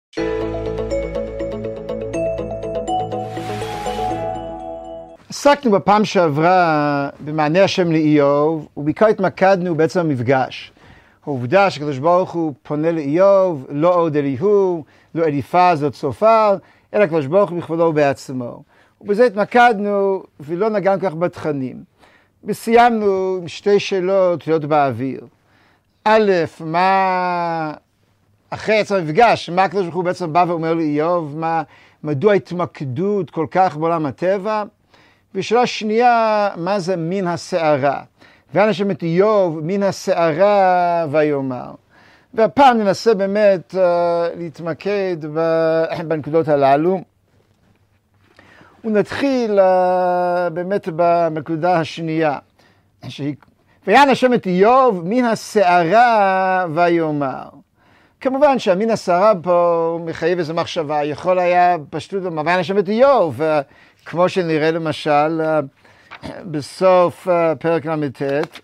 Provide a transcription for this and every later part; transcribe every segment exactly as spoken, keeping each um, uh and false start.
עסקנו בפעם שעברה במענה השם לאיוב, ובעיקר התמקדנו בעצם המפגש. העובדה שקדוש ברוך הוא פונה לאיוב, לא עוד אליהו, לא אליפז, לא צופר, אלא קדוש ברוך הוא בכבודו ובעצמו. ובזה התמקדנו ולא נגענו כך בתכנים. וסיימנו עם שתי שאלות תלויות באוויר. א', מה אחרי עצם המפגש, מה הקדוש ברוך הוא בעצם בא ואומר לאיוב, מה, מדוע התמקדות כל כך בעולם הטבע? ושאלה שנייה, מה זה מן הסערה? ואנשים את איוב, מן הסערה ויאמר. והפעם ננסה באמת uh, להתמקד בנקודות הללו. ונתחיל uh, באמת בנקודה השנייה. שהיא... ויען השם את איוב, מן הסערה ויאמר. כמובן שהמן הסערה פה מחייב איזו מחשבה, יכול היה פשטות לומר, ויען השם את איוב, כמו שנראה למשל בסוף פרק למ"ט,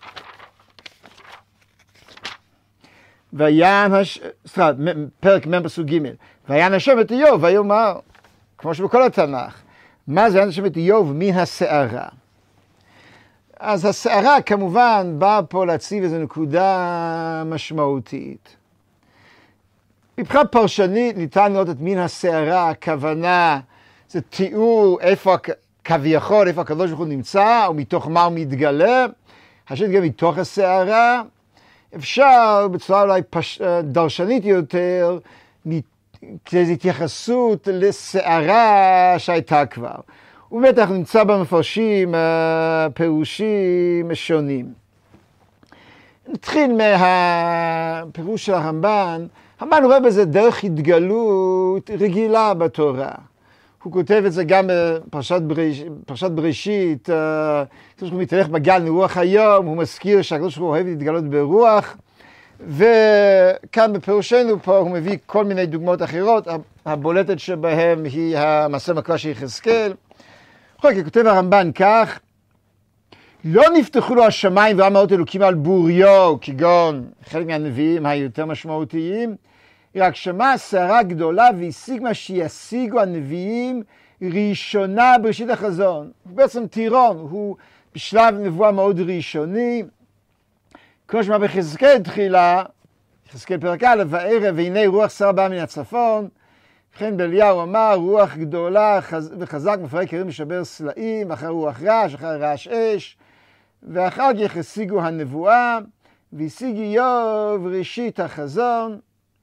ויען הש... סליחה, פרק מ' פסוק ג', ויען השם את איוב ויאמר, כמו שבכל התנ"ך, מה זה ויען השם את איוב מן הסערה? אז הסערה כמובן באה פה להציב איזו נקודה משמעותית. מבחינה פרשנית ניתן לראות את מן הסערה, הכוונה זה תיאור איפה כביכול, איפה הקדוש ברוך הוא נמצא, או מתוך מה הוא מתגלה. השני גם מתוך הסערה. אפשר בצורה אולי פש... דרשנית יותר, כאיזו התייחסות לסערה שהייתה כבר. ובאמת אנחנו נמצא במפרשים פירושים שונים. נתחיל מהפירוש של הרמב"ן. הרמב"ן רואה בזה דרך התגלות רגילה בתורה. הוא כותב את זה גם בפרשת בראש, פרשת בראשית, הקדוש ברוך הוא מתהלך בגן לרוח היום, הוא מזכיר שהקדוש ברוך הוא אוהב להתגלות ברוח, וכאן בפירושנו פה הוא מביא כל מיני דוגמאות אחרות, הבולטת שבהם היא המעשה מקרא של יחזקאל. בכל זאת, כותב הרמב"ן כך, לא נפתחו לו השמיים וראה מעות אלוקים על בוריו, כגון חלק מהנביאים היותר משמעותיים, רק שמע סערה גדולה והשיג מה שישיגו הנביאים ראשונה בראשית החזון. הוא בעצם טירון, הוא בשלב נבואה מאוד ראשוני. כמו שמה ביחזקאל תחילה, יחזקאל פרק א', וערב והנה רוח סערה באה מן הצפון. וכן באליהו אמר, רוח גדולה וחזק מפרק הרים משבר סלעים, אחר רוח רעש, אחר רעש אש. ואחר כך השיגו הנבואה, והשיג איוב ראשית החזון.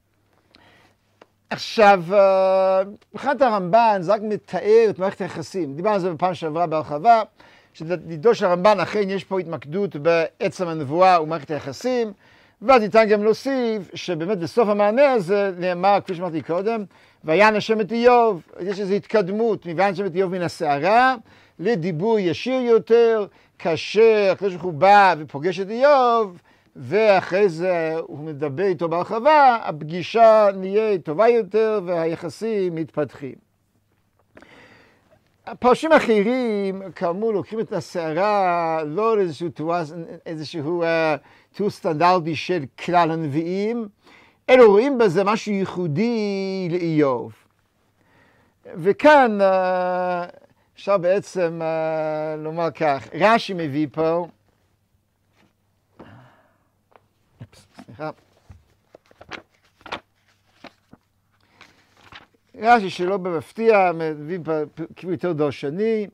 עכשיו, מבחינת הרמב"ן זה רק מתאר את מערכת היחסים. דיברנו על זה בפעם שעברה בהרחבה, שדידו של הרמב"ן אכן יש פה התמקדות בעצם הנבואה ומערכת היחסים, ואז ניתן גם להוסיף שבאמת בסוף המענה הזה נאמר, כפי שאמרתי קודם, ויען השם את איוב, יש איזו התקדמות, ויען השם את איוב מן הסערה, לדיבור ישיר יותר, כאשר הקדוש ברוך הוא בא ופוגש את איוב, ואחרי זה הוא מדבר איתו בהרחבה, הפגישה נהיה טובה יותר והיחסים מתפתחים. הפרשים אחרים, כאמור, לוקחים את הסערה לא לאיזשהו איזשהו תיאור סטנדרטי של כלל הנביאים, אלא רואים בזה משהו ייחודי לאיוב. וכאן אפשר בעצם לומר כך, רש"י מביא פה, סליחה. רש"י שלא במפתיע, מביא כאילו יותר דורשני.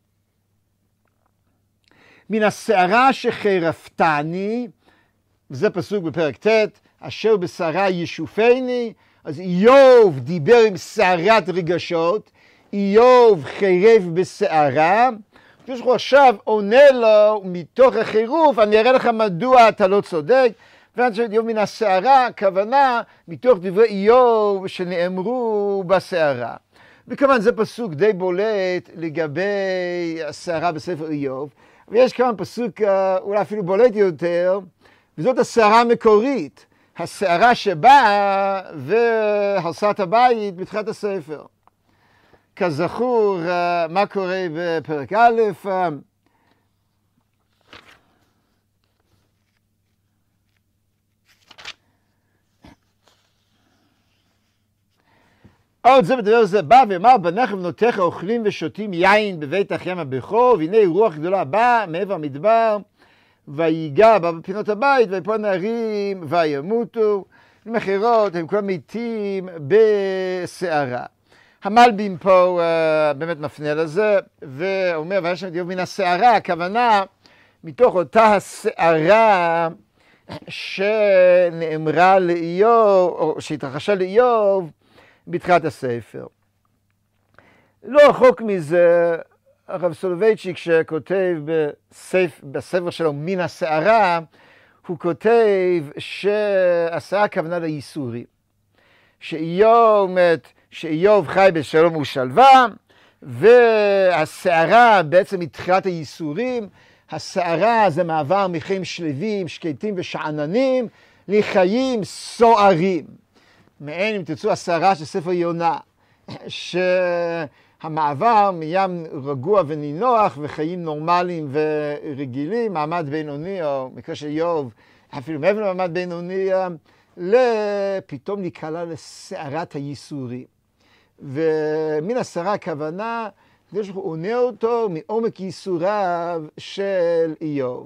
מן הסערה שחירפתני, וזה פסוק בפרק ט', אשר בסערה ישופני, אז איוב דיבר עם סערת רגשות, איוב חירף בסערה, הוא עכשיו עונה לו מתוך החירוף, אני אראה לך מדוע אתה לא צודק, ואני חושב איוב מן הסערה, הכוונה מתוך דברי איוב שנאמרו בסערה. וכמובן זה פסוק די בולט לגבי הסערה בספר איוב, ויש כמובן פסוק אולי אפילו בולט יותר, וזאת הסערה המקורית, הסערה שבאה והרסה את הבית בתחילת הספר. כזכור, מה קורה בפרק א', עוד זה בדבר זה בא ואמר, בניך ובנותיך אוכלים ושותים יין בבית אחיהם הבכור, והנה רוח גדולה באה מעבר המדבר, ויגע בפינות הבית, ויפול נערים וימותו. למחירות הם כולם מתים בסערה. המלבים פה uh, באמת מפנה לזה, ואומר, ויש שם דיוב מן הסערה, הכוונה מתוך אותה הסערה שנאמרה לאיוב, או שהתרחשה לאיוב בתחילת הספר. לא רחוק מזה, הרב סולובייצ'יק שכותב בספר, בספר שלו מן הסערה, הוא כותב שהסערה הכוונה לייסורים. שאיוב, שאיוב חי בשלום ושלווה, והסערה בעצם מתחילת הייסורים, הסערה זה מעבר מחיים שלווים, שקטים ושעננים, לחיים סוערים. מעין אם תרצו הסערה של ספר יונה, שהמעבר מים רגוע ונינוח וחיים נורמליים ורגילים, מעמד בינוני, או מקרה של איוב, אפילו מעבר למעמד בינוני, לפתאום נקרא לסערת הייסורים. ומן הסערה הכוונה, זה שהוא עונה אותו מעומק ייסוריו של איוב.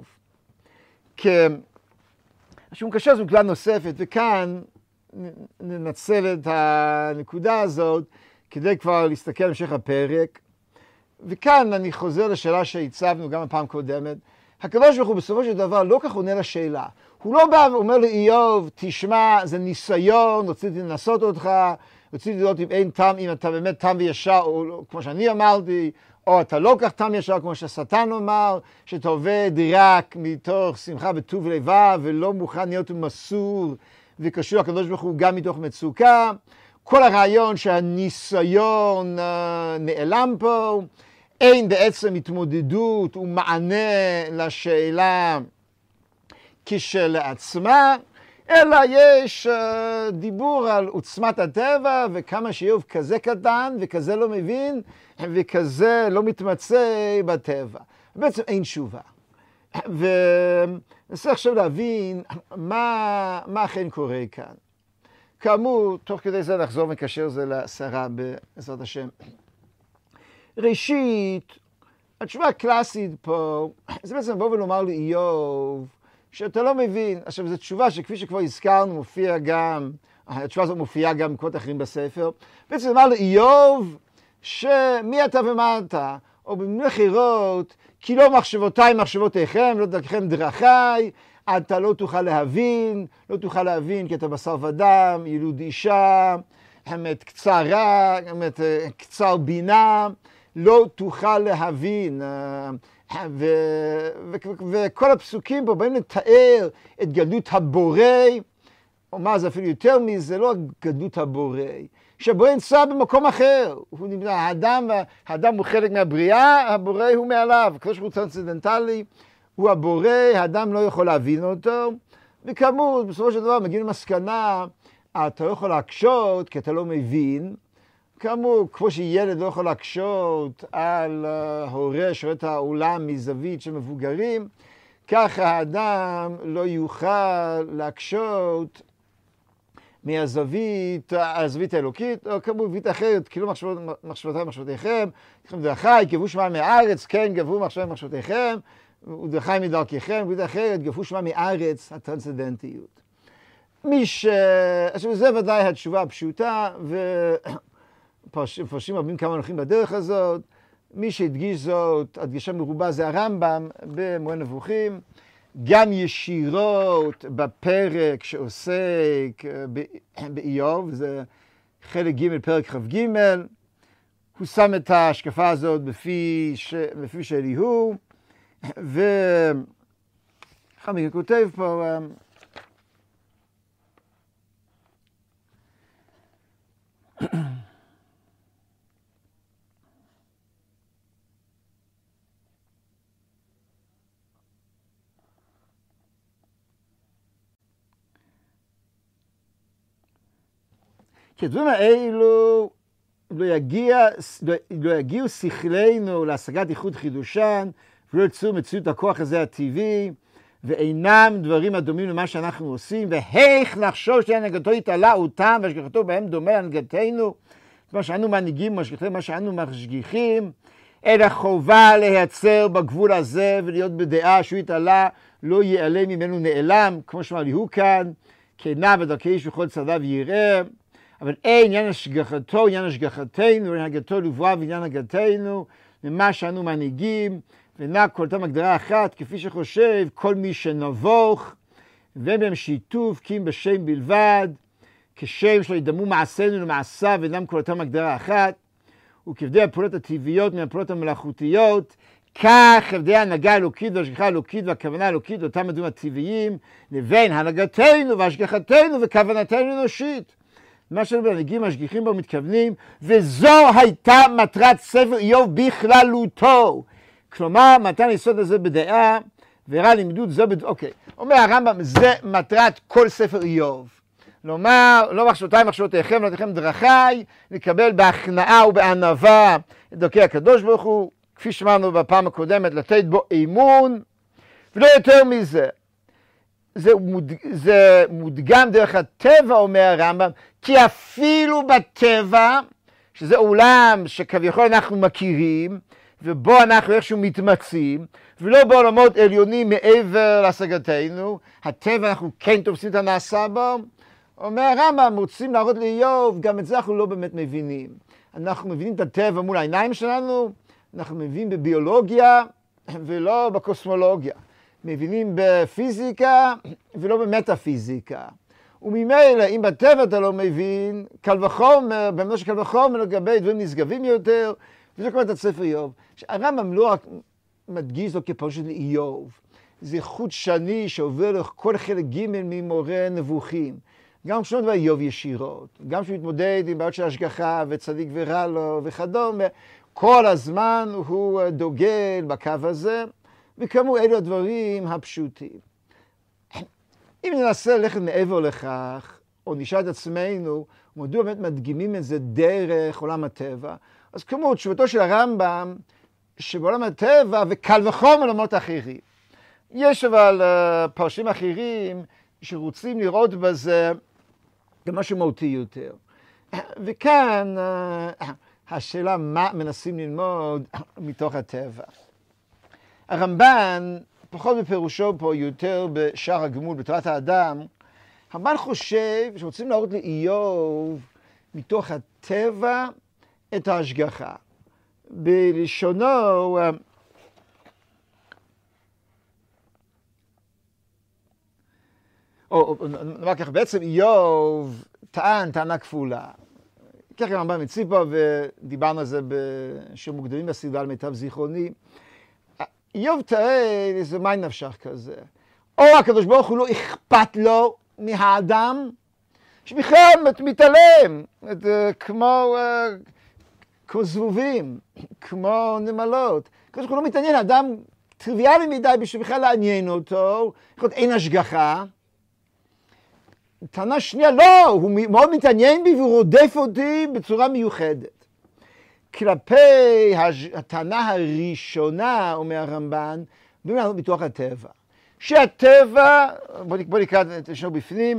כשהוא מקשר זו כלל נוספת, וכאן ננצל את הנקודה הזאת כדי כבר להסתכל על המשך הפרק. וכאן אני חוזר לשאלה שהצבנו גם בפעם קודמת. הקדוש ברוך הוא בסופו של דבר לא כך עונה לשאלה. הוא לא בא ואומר לאיוב, תשמע, זה ניסיון, רציתי לנסות אותך, רציתי לראות אם אין טעם, אם אתה באמת טעם וישר, או כמו שאני אמרתי, או אתה לא כך טעם ישר, כמו שהשטן אמר, שאתה עובד רק מתוך שמחה וטוב לבב, ולא מוכן להיות מסור, וקשור הקדוש ברוך הוא גם מתוך מצוקה. כל הרעיון שהניסיון נעלם פה, אין בעצם התמודדות ומענה לשאלה כשלעצמה, אלא יש uh, דיבור על עוצמת הטבע וכמה שאיוב כזה קטן וכזה לא מבין וכזה לא מתמצא בטבע. בעצם אין תשובה. וננסה עכשיו להבין מה, מה אכן קורה כאן. כאמור, תוך כדי זה נחזור וקשר זה לסערה בעזרת השם. ראשית, התשובה הקלאסית פה, זה בעצם לבוא ולומר לאיוב, שאתה לא מבין. עכשיו, זו תשובה שכפי שכבר הזכרנו, מופיע גם, התשובה הזאת מופיעה גם במקומות אחרים בספר. בעצם אמר לאיוב, שמי אתה ומה אתה, או במילים אחרות, כי לא מחשבותיי מחשבותיכם, לא דרככם דרכיי, אתה לא תוכל להבין, לא תוכל להבין כי אתה בשר ודם, ילוד אישה, האמת קצרה, האמת קצר בינה, לא תוכל להבין. ו... ו... וכל הפסוקים פה באים לתאר את גדלות הבורא, או מה זה אפילו יותר מזה, לא גדלות הבורא, שהבורא נמצא במקום אחר. הוא נמצא, האדם, האדם הוא חלק מהבריאה, הבורא הוא מעליו, הקדוש ברוך הוא טרנסצנדנטלי, הוא הבורא, האדם לא יכול להבין אותו, וכאמור, בסופו של דבר מגיעים למסקנה, אתה לא יכול להקשות כי אתה לא מבין, כאמור, כמו שילד לא יכול להקשות על הורה שרואה את העולם מזווית של מבוגרים, כך האדם לא יוכל להקשות מהזווית, הזווית האלוקית, או כאמור, זווית אחרת, כאילו מחשבותיי מחשבותיכם, דרכיי, גבו שמע מהארץ, כן, גבו מחשבותיי מחשבותיכם, ודרכיי מדרכיכם, זווית אחרת, גבו שמע מהארץ, הטרנסצנדנטיות. מי ש... עכשיו, זה ודאי התשובה הפשוטה, ו... פרשים רבים כמה הולכים בדרך הזאת. מי שהדגיש זאת, הדגישה מרובה זה הרמב"ם במורה נבוכים, גם ישירות בפרק שעוסק באיוב, זה חלק ג' פרק כ"ג, הוא שם את ההשקפה הזאת בפי, ש... בפי של אליהו, וחמיק כותב פה, כי הדברים האלו לא, יגיע, לא, לא יגיעו שכלנו להשגת איחוד חידושן, ולא יצאו מציאות הכוח הזה הטבעי, ואינם דברים הדומים למה שאנחנו עושים, והיך נחשוב שהנהגתו יתעלה אותם, והשגחתו בהם דומה להנהגתנו. זאת מה שאנו מנהיגים, משגיחים, מה שאנו משגיחים, אלא חובה להיעצר בגבול הזה ולהיות בדעה שהוא יתעלה, לא יעלה ממנו נעלם, כמו שאמר לי הוא כאן, כעיניו ודרכי איש וכל צעדיו יראה, אבל אין עניין השגחתו, עניין השגחתנו, הנהגתו לבואה ועניין הגתנו, למה שאנו מנהיגים, ונע כל אותם הגדרה אחת, כפי שחושב, כל מי שנבוך, ובהם שיתוף, כי אם בשם בלבד, כשם שלא ידמו מעשינו למעשיו, ואינם כל אותם הגדרה אחת, וכבדי הפעולות הטבעיות מהפעולות המלאכותיות, כך הבדי ההנהגה האלוקית וההשגחה האלוקית והכוונה האלוקית לאותם הדברים הטבעיים, לבין הנהגתנו והשגחתנו וכוונתנו האנושית. מה שאנו מנהיגים משגיחים בו מתכוונים, וזו הייתה מטרת ספר איוב בכללותו. כלומר, מתן היסוד הזה בדעה, והראה לימדות זו בדעה. אוקיי, אומר הרמב"ם, זה מטרת כל ספר איוב. לומר, לא מחשבותיי מחשבותיכם, לא תכם דרכיי, לקבל בהכנעה ובענווה את דרכי הקדוש ברוך הוא, כפי שאמרנו בפעם הקודמת, לתת בו אמון, ולא יותר מזה. זה, מוד, זה מודגם דרך הטבע, אומר הרמב"ם, כי אפילו בטבע, שזה עולם שכביכול אנחנו מכירים, ובו אנחנו איכשהו מתמצאים, ולא בעולמות עליונים מעבר להשגתנו, הטבע אנחנו כן תופסים את הנעשה בו, אומר הרמב"ם, רוצים להראות לאיוב, גם את זה אנחנו לא באמת מבינים. אנחנו מבינים את הטבע מול העיניים שלנו, אנחנו מבינים בביולוגיה ולא בקוסמולוגיה. מבינים בפיזיקה ולא במטאפיזיקה. וממילא, אם בטבע אתה לא מבין, קל וחומר, במנו שקל וחומר לגבי דברים נשגבים יותר, וזה קורא את הספר איוב. הרמב"ם לא רק מדגיש לו כפרשת לאיוב, זה חוט שני שעובר לך כל חלק ג' ממורה נבוכים. גם כשהוא מדבר איוב ישירות, גם כשהוא מתמודד עם בעיות של השגחה וצדיק ורע לו וכדומה, כל הזמן הוא דוגל בקו הזה, וכמו אלו הדברים הפשוטים. אם ננסה ללכת מעבר לכך, או נשאל את עצמנו, מדוע באמת מדגימים את זה דרך עולם הטבע, אז כמו תשובתו של הרמב"ם, שבעולם הטבע וקל וחומר עולמות אחרים. יש אבל uh, פרשים אחרים שרוצים לראות בזה משהו מהותי יותר. וכאן uh, השאלה מה מנסים ללמוד מתוך הטבע. הרמב"ן, פחות בפירושו פה יותר בשער הגמול, בתורת האדם, הרמב"ן חושב שרוצים להראות לאיוב מתוך הטבע את ההשגחה. בלשונו, או נאמר כך, בעצם איוב טען טענה כפולה. כך הרמב"ם הציג פה, ודיברנו על זה בשיעורים מוקדמים בסדרה על מיטב זיכרוני. איוב טען איזה מים נפשך כזה. או הקדוש ברוך הוא לא אכפת לו מהאדם, שבכלל מתעלם, כמו, כמו זבובים, כמו נמלות. הקדוש ברוך הוא לא מתעניין, האדם טריוויאלי מדי בשביל בכלל לעניין אותו, אין השגחה. טענה שנייה, לא, הוא מאוד מתעניין בי והוא רודף אותי בצורה מיוחדת. כלפי הטענה הראשונה, אומר הרמב"ן, באמת בתוך הטבע. שהטבע, בוא נקרא את זה בפנים,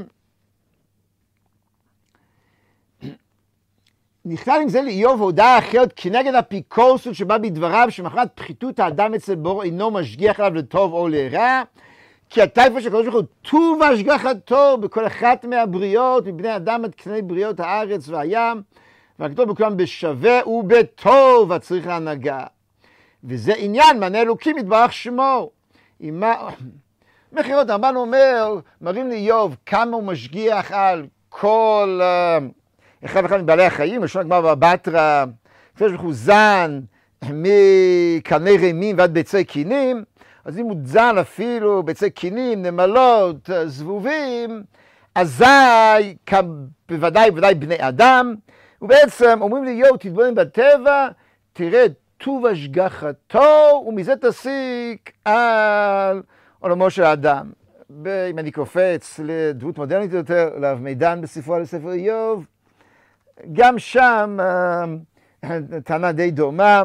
נכלל עם זה לאיוב הודעה אחרת כנגד אפיקורסות שבא בדבריו שמחמת פחיתות האדם אצל בור אינו משגיח עליו לטוב או לרע, כי הטייפה של הקדוש ברוך הוא טוב השגחתו בכל אחת מהבריות, מבני אדם עד קטני בריות הארץ והים, והכתוב בכולם בשווה ובטוב הצריך להנהגה. וזה עניין מענה אלוקים יתברך שמו. מחירות הרמב"ן אומר, מראים לאיוב כמה הוא משגיח על כל אחד ואחד מבעלי החיים, לשון הגמרא בבטרה, הקדוש ברוך הוא זן מקרני רימים ועד ביצי קינים, אז אם הוא זן אפילו ביצי קינים, נמלות, זבובים, אזי בוודאי בוודאי בני אדם, ובעצם אומרים לי, יו, תתבונן בטבע, תראה טוב השגחתו, ומזה תסיק על עולמו של האדם. אם אני קופץ לדמות מודרנית יותר, לאב מידן בספרו על ספר איוב, גם שם טענה די דומה.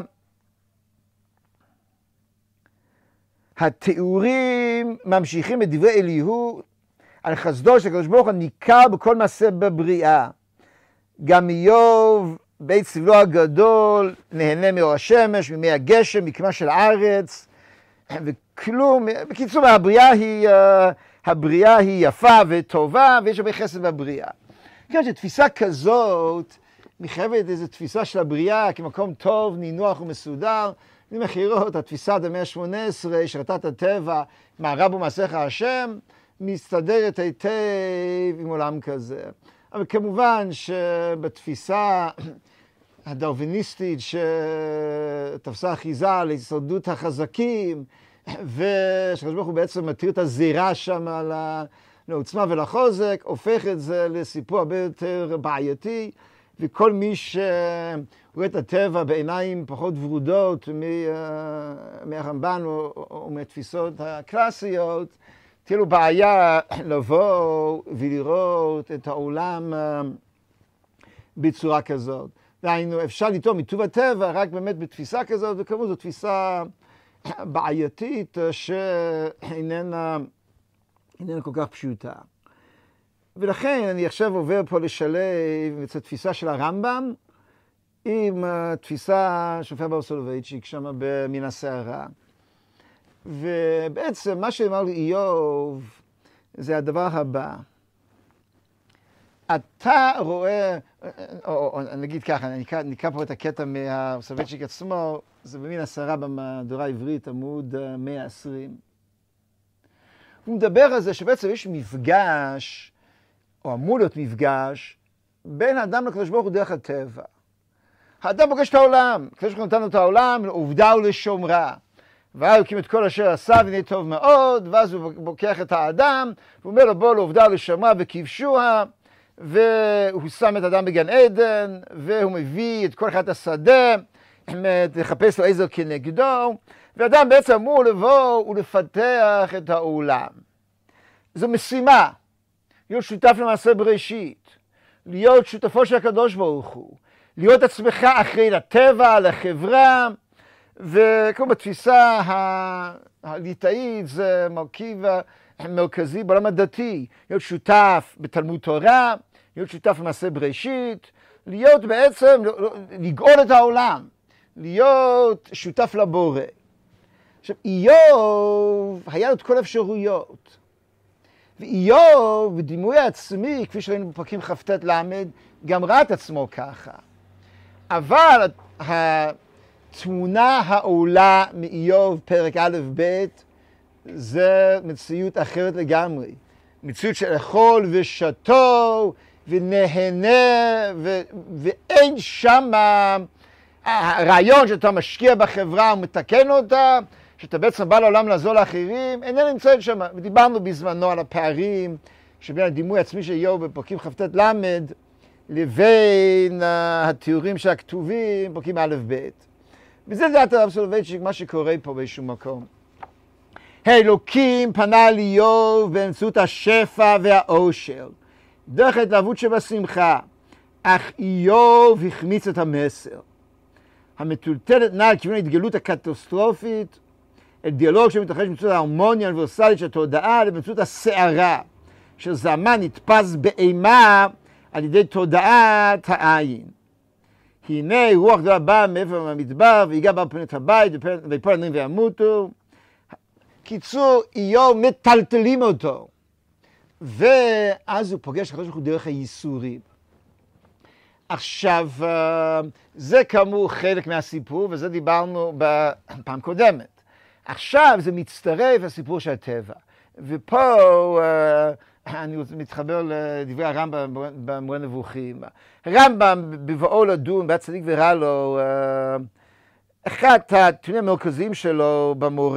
התיאורים ממשיכים בדברי אליהו על חסדו של הקדוש ברוך הוא ניכר בכל מעשה בבריאה. גם איוב בית סבלו הגדול נהנה מאור השמש, ממי הגשם, מקמה של הארץ, וכלום, בקיצור, הבריאה היא, הבריאה היא יפה וטובה, ויש הרבה חסד בבריאה. כן, שתפיסה כזאת, מחייבת איזו תפיסה של הבריאה כמקום טוב, נינוח ומסודר, למחירות, התפיסה עד המאה ה-שמונה עשרה, שרתת הטבע, מערב ומעשיך השם, מסתדרת היטב עם עולם כזה. אבל כמובן שבתפיסה הדרוויניסטית שתפסה אחיזה להישרדות החזקים, ושקדוש ברוך הוא בעצם מתיר את הזירה שם לעוצמה ולחוזק, הופך את זה לסיפור הרבה יותר בעייתי, וכל מי שרואה את הטבע בעיניים פחות ורודות מהרמב"ן או מהתפיסות הקלאסיות, תהיה לו בעיה לבוא ולראות את העולם בצורה כזאת. דהיינו, אפשר לטעום מטוב הטבע רק באמת בתפיסה כזאת, וכמובן זו תפיסה בעייתית שאיננה איננה כל כך פשוטה. ולכן אני עכשיו עובר פה לשלב את התפיסה של הרמב"ם עם התפיסה של פרבר סולובייצ'יק שם במן הסערה. ובעצם מה שאמר לי איוב זה הדבר הבא. אתה רואה, או, או נגיד ככה, אני נקרא, נקרא פה את הקטע מהסולובייצ'יק עצמו, זה במן הסערה במהדורה העברית, עמוד מאה ועשרים. הוא מדבר על זה שבעצם יש מפגש, או אמור להיות מפגש, בין האדם לקדוש ברוך הוא דרך הטבע. האדם פוגש את העולם, הקדוש ברוך הוא נתן לו את העולם, לעובדה ולשומרה. ואז הוא הקים את כל אשר עשה והנה טוב מאוד, ואז הוא בוקח את האדם, והוא אומר לו בוא לעובדה ולשומרה וכבשוה, והוא שם את האדם בגן עדן, והוא מביא את כל אחד השדה, לחפש לו עזר כנגדו, ואדם בעצם אמור לבוא ולפתח את העולם. זו משימה, להיות שותף למעשה בראשית, להיות שותפו של הקדוש ברוך הוא, להיות עצמך אחראי לטבע, לחברה, וכמו בתפיסה הליטאית זה מרכיב מרכזי בעולם הדתי, להיות שותף בתלמוד תורה, להיות שותף למעשה בראשית, להיות בעצם, לגאול את העולם, להיות שותף לבורא. עכשיו, איוב היה לו את כל האפשרויות. ואיוב, בדימוי העצמי, כפי שראינו בפרקים כ"ט למד, גם ראה את עצמו ככה. אבל התמונה העולה מאיוב, פרק א' ב', זה מציאות אחרת לגמרי. מציאות של אכול ושתו ונהנה, ו- ואין שם הרעיון שאתה משקיע בחברה ומתקן אותה, שאתה בעצם בא לעולם לעזור לאחרים, איננה נמצאת שם. ודיברנו בזמנו על הפערים שבין הדימוי העצמי של איוב בפרקים כ"ט למד לבין התיאורים של הכתובים בפרקים א' ב'. וזה דעת הרב סולובייצ'יק, מה שקורה פה באיזשהו מקום. האלוקים פנה לאיוב באמצעות השפע והאושר, דרך ההתלהבות שבשמחה, אך איוב החמיץ את המסר. המטולטלת נע על כיוון ההתגלות הקטסטרופית, את דיאלוג שמתרחש באמצעות ההרמוניה האוניברסלית של התודעה באמצעות הסערה, שזעמה נתפס באימה על ידי תודעת העין. הנה רוח גדולה באה מעבר מהמדבר והגיעה בה פני את הבית ויפול עניים וימותו. קיצור, איוב מטלטלים אותו, ואז הוא פוגש הקדוש ברוך הוא דרך הייסורים. עכשיו, זה כאמור חלק מהסיפור, וזה דיברנו בפעם קודמת. עכשיו זה מצטרף לסיפור של הטבע. ופה אני מתחבר לדברי הרמב"ם במורה נבוכים. הרמב"ם בבואו לדון בעד צדיק ורע לו, אחד הטיעונים המרכזיים שלו במורה,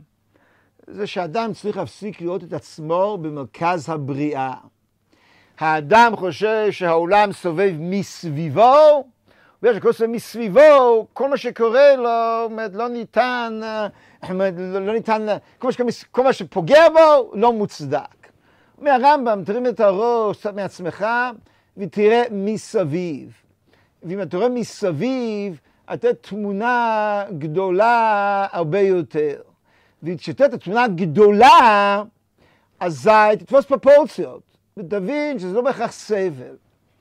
זה שהאדם צריך להפסיק לראות את עצמו במרכז הבריאה. האדם חושב שהעולם סובב מסביבו, ובגלל שכל סובב מסביבו, כל מה שקורה לו, לא ניתן, לא ניתן, כל מה שפוגע בו לא מוצדק. אומר הרמב"ם, תרים את הראש קצת מעצמך ותראה מסביב. ואם אתה רואה מסביב, אתה תמונה גדולה הרבה יותר. וכשתראה את התמונה גדולה, אזי תתפוס פרופורציות, ותבין שזה לא בהכרח סבל.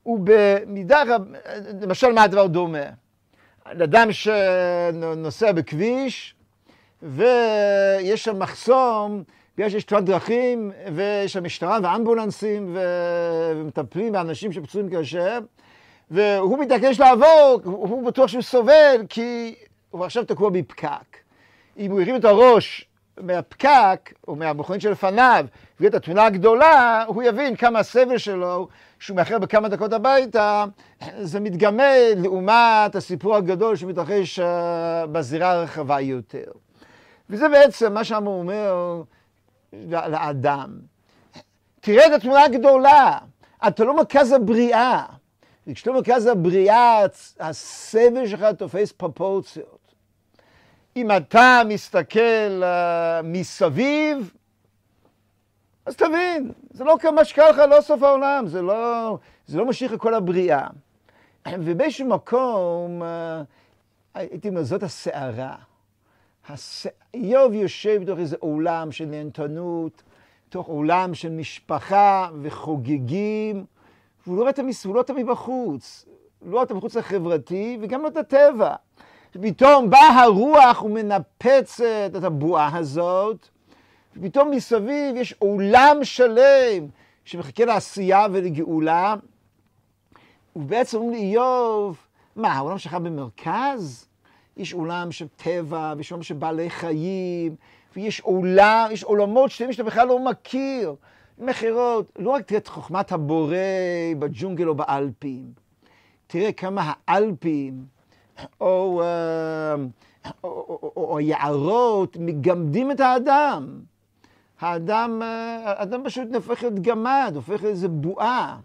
ובמידה רב, למשל מה הדבר דומה? לאדם שנוסע בכביש ויש שם מחסום, בגלל שיש תאונת דרכים ויש שם משטרה ואמבולנסים ומטפלים באנשים שפצועים קשה, והוא מתעקש לעבור, הוא בטוח שהוא סובל כי הוא עכשיו תקוע בפקק. אם הוא הרים את הראש מהפקק או מהמכונית שלפניו ויראה את התאונה הגדולה, הוא יבין כמה הסבל שלו, שהוא מאחר בכמה דקות הביתה, זה מתגמד לעומת הסיפור הגדול שמתרחש בזירה הרחבה יותר. וזה בעצם מה שאמר אומר לאדם. תראה את התמונה הגדולה, אתה לא מרכז הבריאה. וכשאתה מרכז הבריאה, הסבל שלך תופס פרופורציות. אם אתה מסתכל uh, מסביב, אז תבין, זה לא כמה שקרה לך, לא סוף העולם, זה לא, זה לא משליך את כל הבריאה. ובאיזשהו מקום, uh, הייתי אומר, זאת הסערה. הס... איוב יושב בתוך איזה עולם של נהנתנות, בתוך עולם של משפחה וחוגגים, והוא לא רואה את המס... הוא לא רואה את מבחוץ, לא רואה את המחוץ החברתי וגם לא את הטבע. פתאום באה הרוח ומנפצת את הבועה הזאת, ופתאום מסביב יש עולם שלם שמחכה לעשייה ולגאולה, ובעצם אומרים לאיוב, מה, העולם שלך במרכז? יש עולם של טבע, ויש עולם של בעלי חיים, ויש עולם, יש עולמות שלמים שאתה בכלל לא מכיר. מחירות, לא רק תראה את חוכמת הבורא בג'ונגל או באלפים, תראה כמה האלפים, או, או, או, או, או יערות מגמדים את האדם. האדם, האדם פשוט הופך להיות גמד, הופך לאיזה בועה.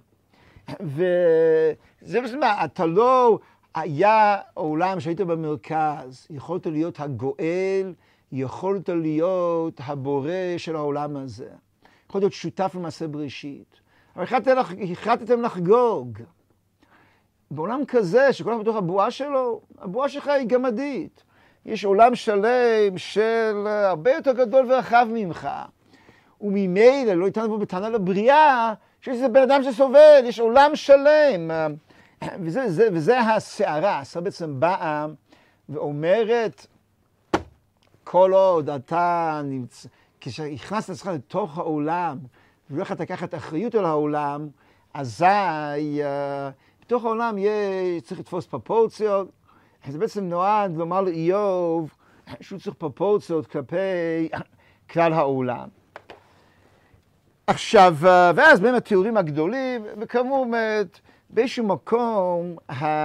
וזה מה, אתה לא היה עולם שהיית במרכז, יכולת להיות הגואל, יכולת להיות הבורא של העולם הזה. יכול להיות שותף למעשה בראשית. אבל החלטתם לחגוג. בעולם כזה, שכולם בתוך הבועה שלו, הבועה שלך היא גמדית. יש עולם שלם של הרבה יותר גדול ורחב ממך. וממילא לא ניתן בו בטענה לבריאה, שיש איזה בן אדם שסובל, יש עולם שלם. וזה, זה, וזה הסערה, הסערה בעצם באה ואומרת, כל עוד אתה נמצא, כשהכנסת עצמך לתוך העולם, ולא איך אתה לקחת אחריות על העולם, אזי בתוך העולם יהיה, צריך לתפוס פרופורציות. זה בעצם נועד לומר לאיוב שהוא צריך פרופורציות כלפי כלל העולם. עכשיו, ואז בין התיאורים הגדולים, וכמובן, באיזשהו מקום,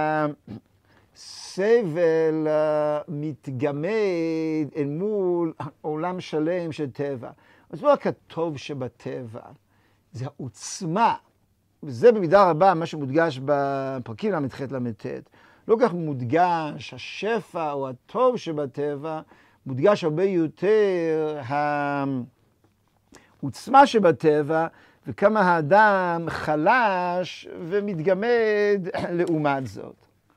הסבל מתגמד אל מול עולם שלם של טבע. אז לא רק הטוב שבטבע, זה העוצמה. וזה במידה רבה מה שמודגש בפרקים למ"ח למ"ט. לא כך מודגש השפע או הטוב שבטבע, מודגש הרבה יותר העוצמה שבטבע, וכמה האדם חלש ומתגמד לעומת זאת.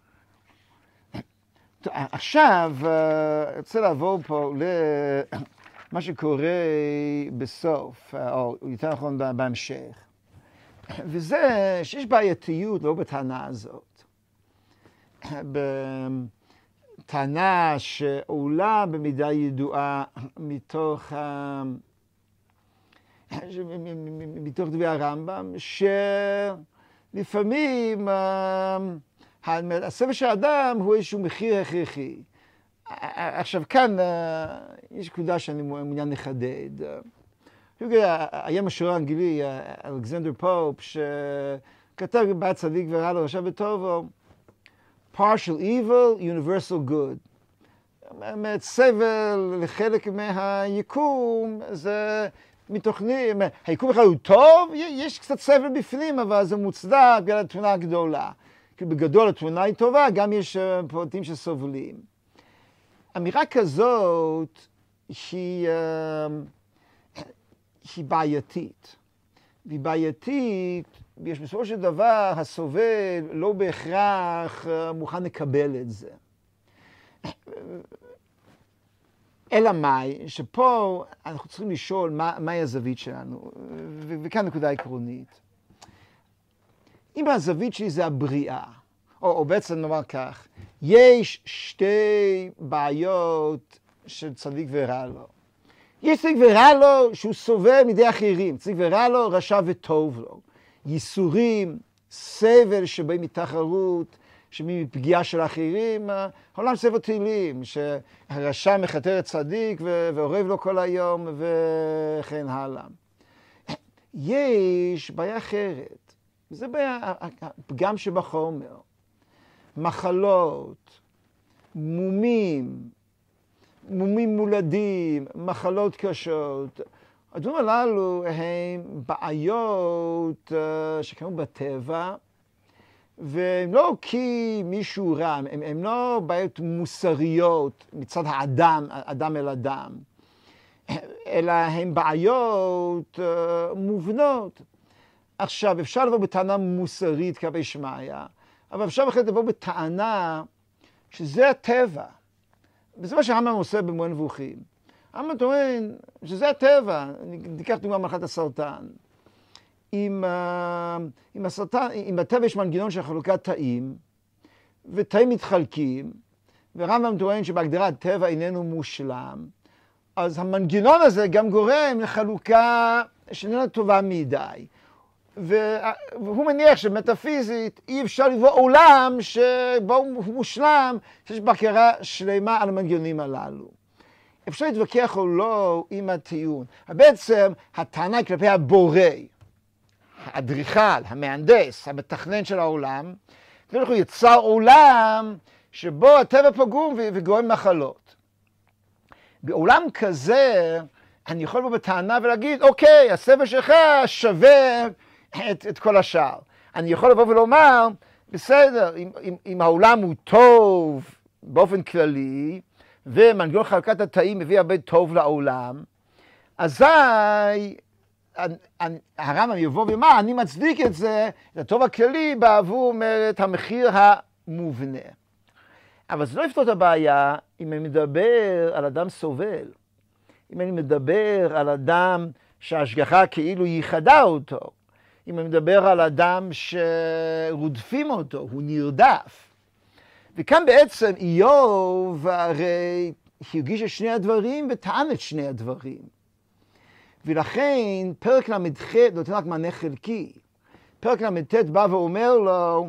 עכשיו, אני רוצה לעבור פה למה שקורה בסוף, או יותר נכון בהמשך. וזה שיש בעייתיות לא בטענה הזאת. בטענה שעולה במידה ידועה מתוך, מתוך דברי הרמב"ם, שלפעמים הסבל של האדם הוא איזשהו מחיר הכרחי. עכשיו כאן יש נקודה שאני מעוניין לחדד. היה משורר אנגלי, אלכסנדר פופ, שכתב בת צדיק ורע לו רשע וטובו, partial evil, universal good. סבל לחלק מהיקום, זה מתוכני, היקום בכלל הוא טוב, יש קצת סבל בפנים, אבל זה מוצדק בגלל התמונה הגדולה. כי בגדול התמונה היא טובה, גם יש פרטים שסובלים. אמירה כזאת היא... היא בעייתית. והיא בעייתית, יש בסופו של דבר, הסובל לא בהכרח מוכן לקבל את זה. אלא מאי, שפה אנחנו צריכים לשאול מה, מהי הזווית שלנו, וכאן נקודה עקרונית. אם הזווית שלי זה הבריאה, או, או בעצם נאמר כך, יש שתי בעיות של צדיק ורע לו. יש צדיק ורע לו שהוא סובל מידי אחרים, צדיק ורע לו רשע וטוב לו. ייסורים, סבל שבאים מתחרות, שבאים מפגיעה של אחרים, העולם ספר תהילים, שהרשע מכתר את צדיק ועורב לו כל היום וכן הלאה. יש בעיה אחרת, זה בעיה, הפגם שבחומר, מחלות, מומים, מומים מולדים, מחלות קשות. הדברים הללו הם בעיות שקיימות בטבע, והם לא כי מישהו רע, הם, הם לא בעיות מוסריות מצד האדם, אדם אל אדם, אלא הם בעיות uh, מובנות. עכשיו, אפשר לבוא בטענה מוסרית כלפי שמיא, אבל אפשר בהחלט לבוא בטענה שזה הטבע. וזה מה שהרמב"ם עושה במורה נבוכים. הרמב"ם טוען שזה הטבע. ניקח דוגמה מחלת הסרטן. אם, אם, הסרטן, אם בטבע יש מנגנון של חלוקת תאים, ותאים מתחלקים, והרמב"ם טוען שבהגדרת טבע איננו מושלם, אז המנגנון הזה גם גורם לחלוקה שאיננה טובה מדי. והוא מניח שמטאפיזית אי אפשר לבוא עולם שבו הוא מושלם, שיש בקרה שלמה על המנגנונים הללו. אפשר להתווכח או לא עם הטיעון. בעצם הטענה כלפי הבורא, האדריכל, המהנדס, המתכנן של העולם, הוא יצר עולם שבו הטבע פגום וגורם מחלות. בעולם כזה אני יכול לבוא בטענה ולהגיד, אוקיי, הסבל שלך שווה את, את כל השאר. אני יכול לבוא ולומר, בסדר, אם, אם, אם העולם הוא טוב באופן כללי, ומנגנון חלוקת התאים מביא הרבה טוב לעולם, אזי הרמב"ם יבוא ויאמר, אני מצדיק את זה, את הטוב הכללי בעבור את המחיר המובנה. אבל זה לא יפתור את הבעיה אם אני מדבר על אדם סובל. אם אני מדבר על אדם שההשגחה כאילו ייחדה אותו. אם אני מדבר על אדם שרודפים אותו, הוא נרדף. וכאן בעצם איוב הרי הרגיש את שני הדברים וטען את שני הדברים. ולכן פרק למ"ח נותן רק מענה חלקי. פרק למ"ט בא ואומר לו,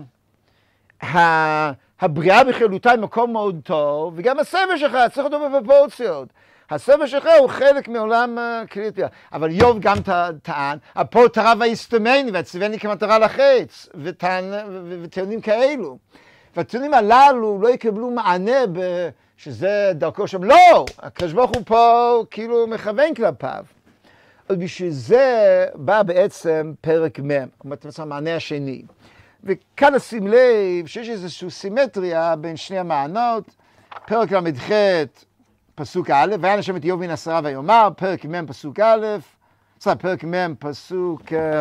הבריאה בכללותה היא מקום מאוד טוב, וגם הסבל שלך צריך אותו בפרופורציות. הסבל שלך הוא חלק מעולם קריטי. אבל איוב גם טען, הפועל תרה ויסתמני והציבני כמטרה לחץ, וטענים כאלו. והטיעונים הללו לא יקבלו מענה שזה דרכו שם. לא! הקדוש ברוך הוא פה כאילו מכוון כלפיו. אז בשביל זה בא בעצם פרק מ', כלומר, בעצם המענה השני. וכאן נשים לב שיש איזושהי סימטריה בין שני המענות. פרק למ"ח, פסוק א', והיה לשם את איוב מן עשרה ויאמר, פרק מ' פסוק א', סליחה, פרק מ' פסוק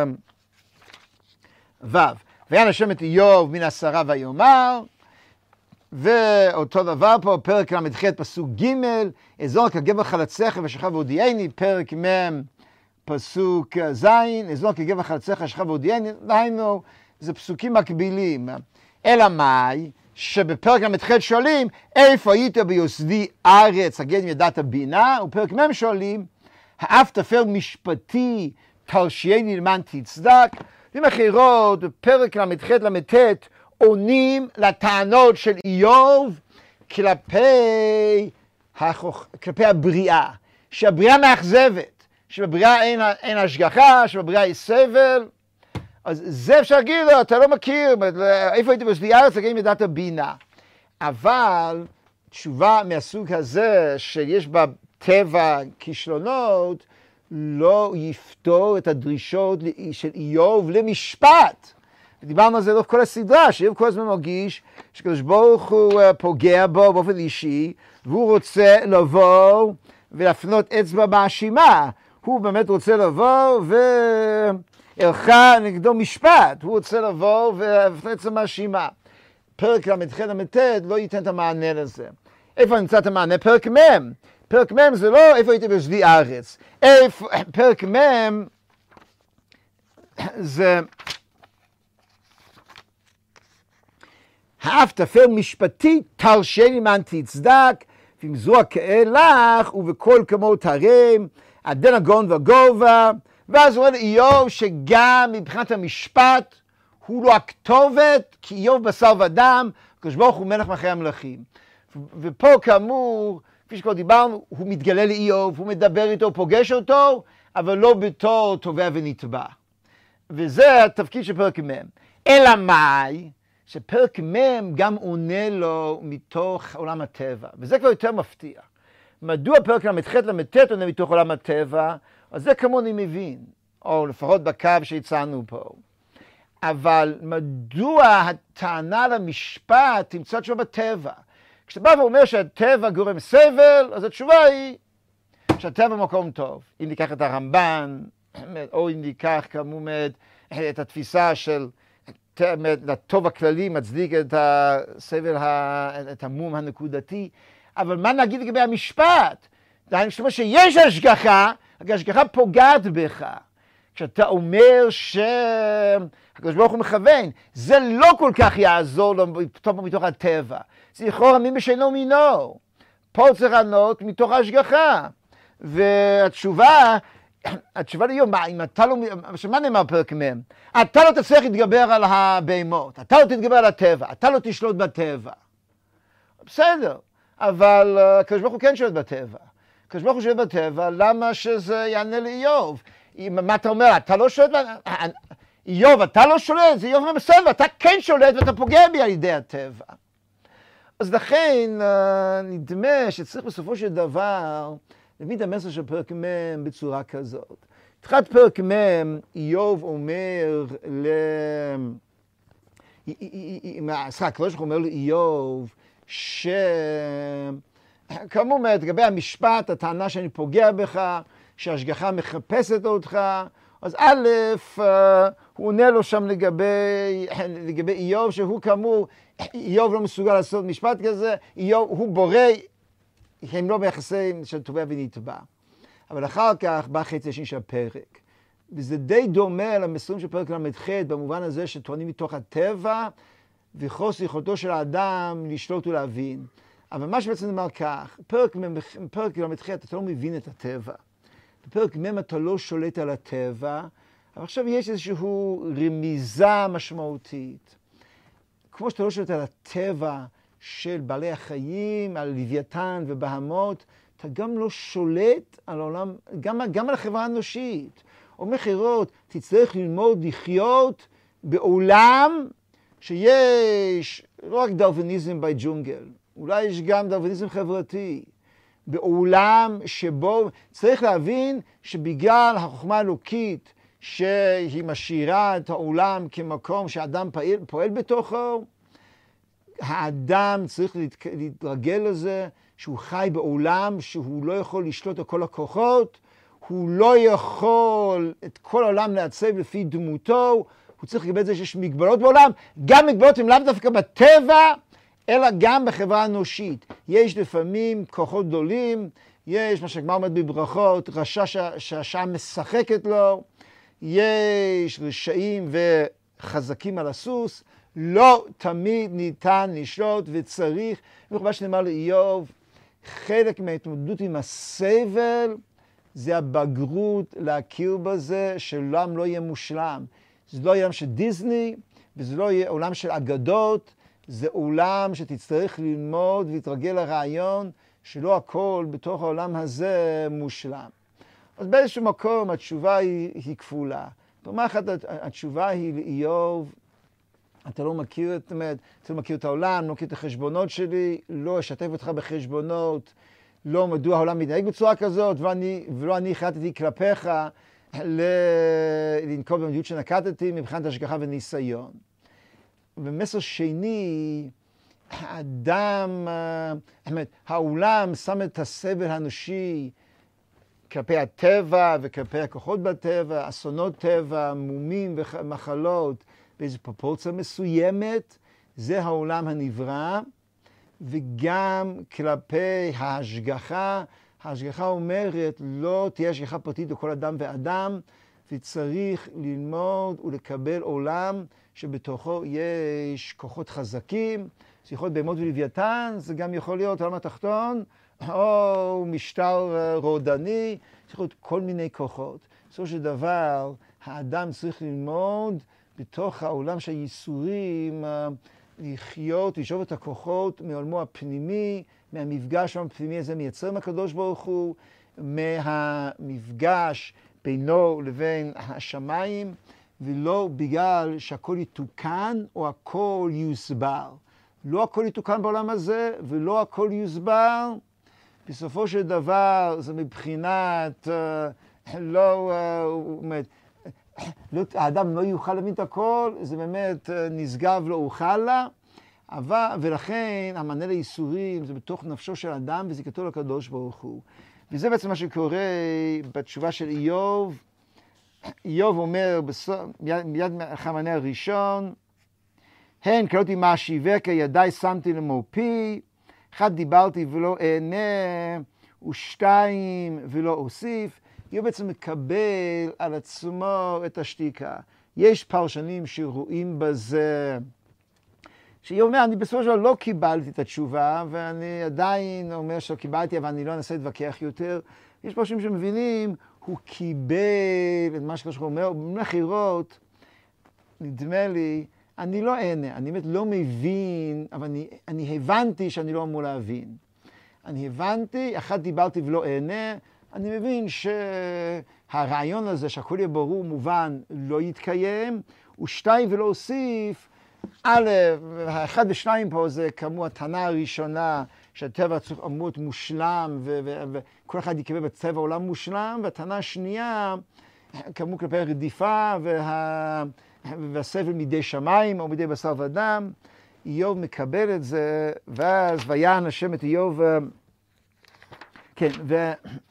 ו', והיה לשם את איוב מן עשרה ויאמר, ואותו דבר פה, פרק למ"ח פסוק ג', אזור כגבר חלציך ושכב והודיעני, פרק מ' פסוק ז', אזור כגבר חלציך ושכב והודיעני, דהיינו, זה פסוקים מקבילים. אלא מאי, שבפרק למ"ח שואלים, איפה היית ביוסדי ארץ, הגד ידעת בינה, ופרק מ' שואלים, האף תפר משפטי, תרשייני למען תצדק. במחירות, בפרק למ"ח למ"ט, עונים לטענות של איוב כלפי, החוכ... כלפי הבריאה, שהבריאה מאכזבת, שבבריאה אין, אין השגחה, שבבריאה יש סבל. אז זה אפשר להגיד לו, אתה לא מכיר, איפה הייתי ביוסדי ארץ, הגד ידעת בינה. אבל תשובה מהסוג הזה, שיש בה טבע כישלונות, לא יפתור את הדרישות של איוב למשפט. דיברנו על זה לאורך כל הסדרה, שאיוב כל הזמן מרגיש שקדוש ברוך הוא פוגע בו באופן אישי, והוא רוצה לבוא ולהפנות אצבע מאשימה. הוא באמת רוצה לבוא וערכה נגדו משפט, הוא רוצה לבוא ולהפנות אצבע מאשימה. פרק למ"ח למ"ט לא ייתן את המענה לזה. איפה נמצא את המענה? פרק מ'. פרק מ' זה לא איפה הייתי ביוסדי ארץ. איפה, פרק מ' זה האף תפל משפטי, תרשני מן תצדק, ואם זו הכאה לך, ובכל כמו תרם, עדן הגאון והגובה, ואז הוא אומר איוב שגם מבחינת המשפט, הוא לא הכתובת, כי איוב בשר ודם, הקדוש ברוך הוא מלך מלכי המלכים. ופה כאמור, כפי שכבר דיברנו, הוא מתגלה לאיוב, הוא מדבר איתו, הוא פוגש אותו, אבל לא בתור תובע ונתבע. וזה התפקיד של פרק מ'. אלא מאי, שפרק מ' גם עונה לו מתוך עולם הטבע, וזה כבר יותר מפתיע. מדוע פרק ל"ח ל"ט עונה מתוך עולם הטבע? אז זה כמוני מבין, או לפחות בקו שהצענו פה. אבל מדוע הטענה למשפט תמצא תשובה בטבע? כשאתה בא ואומר שהטבע גורם סבל, אז התשובה היא שהטבע מקום טוב. אם ניקח את הרמב"ן, או אם ניקח כמובן את התפיסה של לטוב הכללי מצדיק את הסבל, את המום הנקודתי, אבל מה נגיד לגבי המשפט? דהיינו, כשאתה אומר שיש השגחה, ההשגחה פוגעת בך. כשאתה אומר שהקדוש ברוך הוא מכוון, זה לא כל כך יעזור לו פתאום מתוך הטבע. זה לכאורה מי בשאינו מינו. פה צריך לענות מתוך ההשגחה. והתשובה, התשובה ליום, מה, אם אתה לא, מה נאמר פרק מ'? אתה לא תצליח להתגבר על הבהמות, אתה לא תתגבר על הטבע, אתה לא תשלוט בטבע. בסדר, אבל הקדוש ברוך הוא כן שולט בטבע. הקדוש ברוך הוא שולט בטבע, למה שזה יענה לאיוב? מה אתה אומר? אתה לא שולט, איוב, אתה לא שולט, זה איוב בסדר, אתה כן שולט ואתה פוגע בי על ידי הטבע. אז לכן נדמה שצריך בסופו של דבר להביא את המסר של פרק מ' בצורה כזאת. תחילת פרק מ' איוב אומר ל... סליחה, הקדוש ברוך הוא אומר לאיוב ש... כאמור, לגבי המשפט, הטענה שאני פוגע בך, שההשגחה מחפשת אותך, אז א', הוא עונה לו שם לגבי, לגבי איוב, שהוא כאמור, איוב לא מסוגל לעשות משפט כזה, איוב, הוא בורא, הם לא ביחסים של תובע ונתבע. אבל אחר כך בא חצי השני של הפרק. וזה די דומה למסורים של פרק ל"ח, במובן הזה שטוענים מתוך הטבע, וחוסר יכולתו של האדם לשלוט ולהבין. אבל מה שבעצם נאמר כך, פרק ל"ח אתה לא מבין את הטבע. בפרק מ' אתה לא שולט על הטבע, אבל עכשיו יש איזושהי רמיזה משמעותית. כמו שאתה לא שולט על הטבע של בעלי החיים, על לוויתן ובהמות, אתה גם לא שולט על העולם, גם, גם על החברה האנושית. אומר חירות, תצטרך ללמוד לחיות בעולם שיש לא רק דרוויניזם בג'ונגל, אולי יש גם דרוויניזם חברתי. בעולם שבו צריך להבין שבגלל החוכמה האלוקית שהיא משאירה את העולם כמקום שאדם פועל, פועל בתוכו, האדם צריך להתרגל לזה שהוא חי בעולם שהוא לא יכול לשלוט על כל הכוחות, הוא לא יכול את כל העולם לעצב לפי דמותו, הוא צריך לקבל את זה שיש מגבלות בעולם, גם מגבלות הן לאו דווקא בטבע, אלא גם בחברה האנושית. יש לפעמים כוחות גדולים, יש מה שגמר עומד בברכות, רשע שהשעה משחקת לו, יש רשעים וחזקים על הסוס, לא תמיד ניתן לשלוט וצריך, וכמה שנאמר לאיוב, חלק מההתמודדות עם הסבל, זה הבגרות להכיר בזה שעולם לא יהיה מושלם. זה לא יהיה עולם של דיסני, וזה לא יהיה עולם של אגדות, זה עולם שתצטרך ללמוד ולהתרגל לרעיון שלא הכל בתוך העולם הזה מושלם. אז באיזשהו מקום התשובה היא, היא כפולה. פעם אחת התשובה היא לאיוב, אתה לא מכיר את, אתה לא מכיר את העולם, לא מכיר את החשבונות שלי, לא אשתף אותך בחשבונות, לא מדוע העולם מתנהג בצורה כזאת, ואני, ולא אני החלטתי כלפיך לנקוט במדיניות שנקטתי מבחינת השגחה וניסיון. ומסר שני, האדם, העולם שם את הסבל האנושי כלפי הטבע וכלפי הכוחות בטבע, אסונות טבע, מומים ומחלות, באיזו פרופורציה מסוימת, זה העולם הנברא, וגם כלפי ההשגחה, ההשגחה אומרת לא תהיה השגחה פרטית לכל אדם ואדם, וצריך ללמוד ולקבל עולם שבתוכו יש כוחות חזקים, זה יכול להיות בהמות ולוויתן, זה גם יכול להיות העולם התחתון, או משטר רודני, זה יכול להיות כל מיני כוחות. בסופו של דבר, האדם צריך ללמוד בתוך העולם של הייסורים, לחיות, לשאוב את הכוחות מעולמו הפנימי, מהמפגש הפנימי הזה מייצר מהקדוש ברוך הוא, מהמפגש בינו לבין השמיים, ולא בגלל שהכל יתוקן או הכל יוסבר. לא הכל יתוקן בעולם הזה, ולא הכל יוסבר. בסופו של דבר, זה מבחינת, לא, לא, האדם לא יוכל להבין את הכל, זה באמת נשגב לא אוכל לה, אבל, ולכן המענה לייסורים זה בתוך נפשו של אדם וזיקתו לקדוש ברוך הוא. וזה בעצם מה שקורה בתשובה של איוב. איוב אומר מיד מהמענה הראשון, הן קראתי מה אשיבך, ידיי שמתי לאמור פי, אחד דיברתי ולא אענה, ושתיים ולא אוסיף. איוב בעצם מקבל על עצמו את השתיקה. יש פרשנים שרואים בזה, שאיוב אומר, אני בסופו של דבר לא קיבלתי את התשובה, ואני עדיין אומר שלא קיבלתי, אבל אני לא אנסה להתווכח יותר. יש פרשנים שמבינים, הוא קיבל את מה שקשור אומר, במילים אחרות, נדמה לי, אני לא אענה, אני באמת לא מבין, אבל אני, אני הבנתי שאני לא אמור להבין. אני הבנתי, אחת דיברתי ולא אענה, אני מבין שהרעיון הזה שהכל יהיה ברור, מובן, לא יתקיים, ושתיים ולא אוסיף, א', האחד ושניים פה זה כמו הטענה הראשונה, שהטבע צריך אמור להיות מושלם, וכל אחד יקבל בצבע עולם מושלם, והטענה השנייה, כמו כלפי הרדיפה וה... והסבל מידי שמיים או מידי בשר ודם. איוב מקבל את זה, ואז ויען השם את איוב, כן, ו...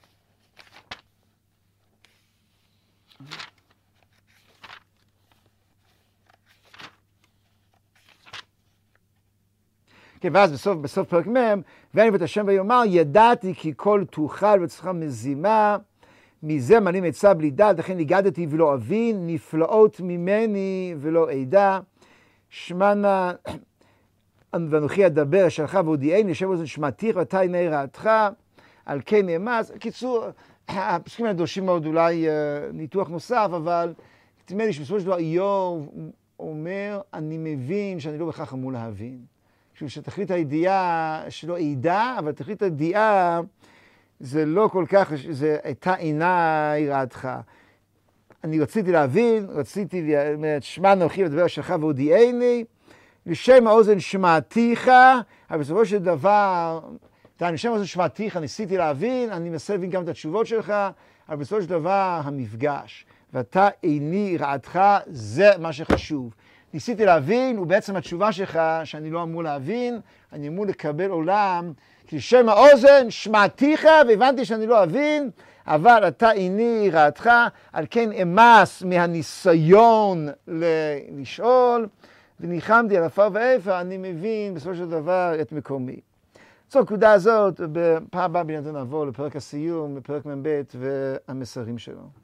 כן, ואז בסוף, בסוף פרק מ' ואני בית השם ויאמר, ידעתי כי כל תוכל וצריכה מזימה, מזה מנים עצה בלי דעת, לכן הגדתי ולא אבין, נפלאות ממני ולא אדע, שמנה ואנוכי אדבר, אשרך והודיעני, ישב אוזן שמעתיך ואתה עיני רעתך, על כן נאמץ. קיצור, הפסוקים האלה דורשים מאוד אולי ניתוח נוסף, אבל תדמה לי שבסופו של דבר איוב אומר, אני מבין שאני לא בכך אמור להבין. שתכלית הידיעה שלא ידע, אבל תכלית הידיעה זה לא כל כך, זה הייתה עיני רעתך. אני רציתי להבין, רציתי, שמע אנוכי ודבר אשרך והודיעני, לשם האוזן שמעתיך, אבל בסופו של דבר, לשם האוזן שמעתיך, ניסיתי להבין, אני מנסה להבין גם את התשובות שלך, אבל בסופו של דבר המפגש, ואתה עיני רעתך, זה מה שחשוב. ניסיתי להבין, ובעצם התשובה שלך שאני לא אמור להבין, אני אמור לקבל עולם, כי לשם האוזן שמעתיך, והבנתי שאני לא אבין, אבל אתה עיני רעתך, על כן אמס מהניסיון לשאול, וניחמתי על עפר ואפר, אני מבין בסופו של דבר את מקומי. זו הנקודה הזאת, בפעם הבאה בינתיים נעבור לפרק הסיום, לפרק מ"ב והמסרים שלו.